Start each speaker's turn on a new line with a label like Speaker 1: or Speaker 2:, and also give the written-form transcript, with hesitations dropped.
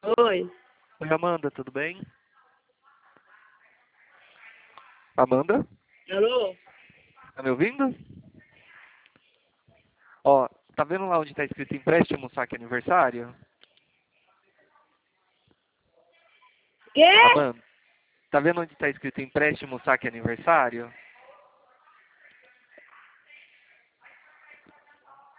Speaker 1: Oi.
Speaker 2: Oi, Amanda, tudo bem? Amanda,
Speaker 1: Alô?
Speaker 2: tá me ouvindo? Ó, tá vendo lá onde tá escrito empréstimo saque aniversário?
Speaker 1: Quê?
Speaker 2: Amanda, tá vendo onde tá escrito empréstimo saque aniversário?